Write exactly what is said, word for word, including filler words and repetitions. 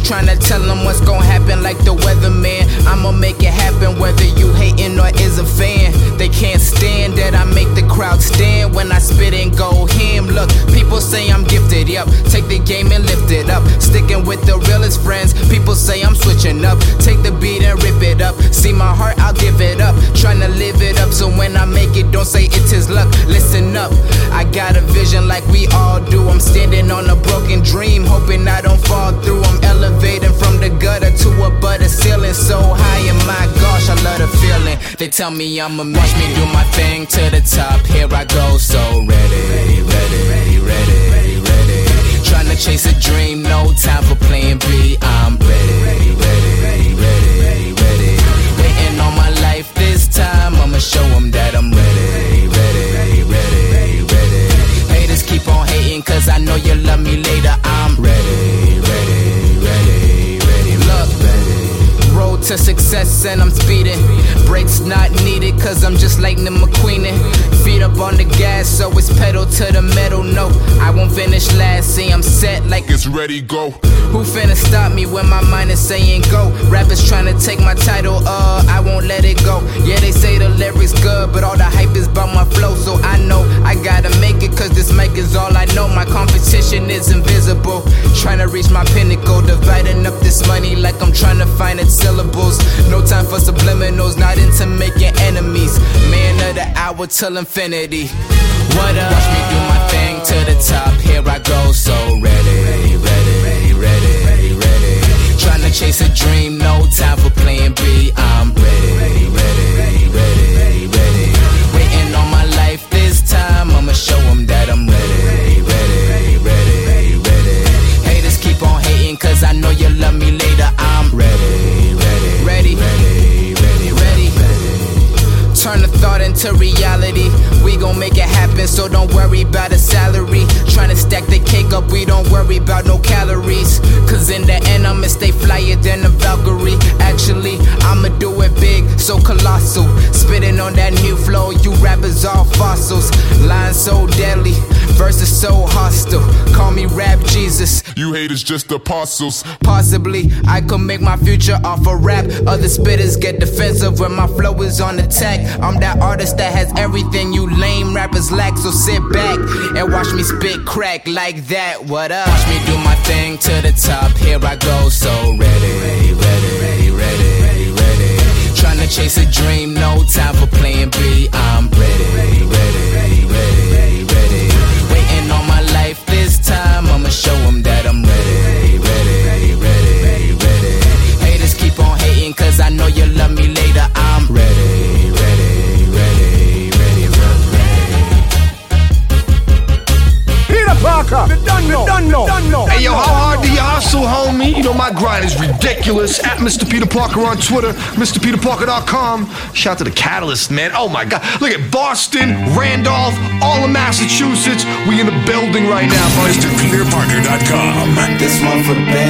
Tryna tell them what's gon' happen like the weatherman. I'ma make it happen whether you hating or is a fan. They can't stand that I make the crowd stand when I spit and go ham. Look, people say I'm gifted, yep. Take the game and lift it up. Sticking with the realest friends. People say I'm switching up. Take the beat and rip it up. See my heart, I'll give it up. Tryna live it up so when I make it, don't say it's his luck. Listen up, I got a vision like we all do. I'm standing on a broken dream, hoping I don't fall through. I'm elevating from the gutter to above the ceiling, so high, and my gosh, I love the feeling. They tell me I'ma watch me do my thing to the top. Here I go, so ready, ready, ready, ready, ready. Tryna chase a dream, no time for playing B. I'm ready, ready, ready, ready, ready. Waiting on my life this time, I'ma show them that I'm ready, ready, ready, ready. Haters keep on hating cause I know you love me later. I'm ready, ready, ready, ready. Look, road to success and I'm speeding. Brakes not needed cause I'm just Lightning McQueenin'. Feet up on the gas so it's pedal to the metal. No, I won't finish last. See, I'm set like it's ready, go. Who finna stop me when my mind is saying go? Rappers tryna take my title, uh, I won't let it go. Yeah, they say the lyrics good, but all the hype is about my flow. So I know I gotta make it cause this mic is all I know. My competition is invisible. Tryna reach my pinnacle, dividing up this money like I'm tryna find its syllables. No time for subliminals, not into making enemies. Man of the hour till infinity. What up? Watch me do my thing to the top. Here I go, so ready, ready, ready, ready. Tryna chase a dream, no time for playing B. I'm ready, ready, ready, ready. Waiting on my life this time, I'ma show them that I'm ready, ready, ready, ready. Haters keep on hating cause I know you love me later. I'm ready, ready, ready, ready, ready, ready. Turn the thought into reality. We gon' make it happen, so don't worry about a salary. Tryna stack the cake up, we don't worry about no calories. Cause in the end, I'ma stay flyer than a Valkyrie. Actually, I'ma do it big, so colossal. Spitting on that new flow, you rappers all fossils. Lines so deadly, verses so hostile. Call me Rap Jesus. You haters just apostles. Possibly, I could make my future off a rap. Other spitters get defensive when my flow is on attack. I'm that artist that has everything you lame rappers lack. So sit back and watch me spit crack like that. What up? Watch me do my thing to the top. Here I go, so ready, ready, ready, ready, ready. Tryna chase a dream, no time for playing B. I'm ready, ready, ready, ready. Waiting on my life this time, I'ma show them that I'm ready, ready, ready, ready. Haters keep on hating cause I know you love me later. I'm ready, ready, ready, ready, ready. Peter Parker, the done know, the done know, done know. Hey yo, how hard do you hustle, homie? You know my grind is ridiculous. At Mister Peter Parker on Twitter, Mr Peter Parker dot com. Shout out to the Catalyst, man. Oh my God, look at Boston, Randolph, all of Massachusetts. We in the building right now, boys. Mr Peter Parker dot com. This one for the band.